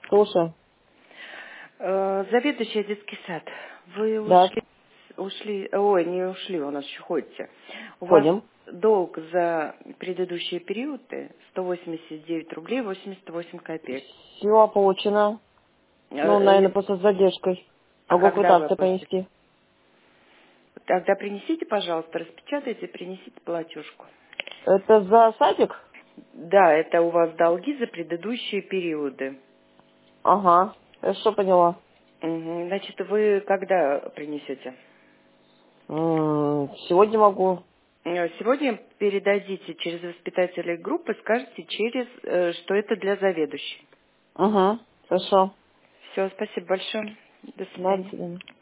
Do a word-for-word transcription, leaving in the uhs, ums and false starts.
Слушай. Э, Заведующая детский сад. Вы Да, ушли, ушли, ой, не ушли, у нас еще ходите. У вас ходим. долг за предыдущие периоды сто восемьдесят девять рублей восемьдесят восемь копеек. Все получено. Э, Ну, наверное, э, просто с задержкой. А Могу когда вы квитанцию оплатите? принести. Тогда принесите, пожалуйста, распечатайте, принесите платежку. Это за садик? Да, это у вас долги за предыдущие периоды. Ага, хорошо поняла. Мгм. Значит, вы когда принесете? М, Сегодня могу. Э, Сегодня передадите через воспитателей группы, скажете через, э, что это для заведующей. Угу, хорошо. Все, спасибо большое. До Да, до свидания. свидания.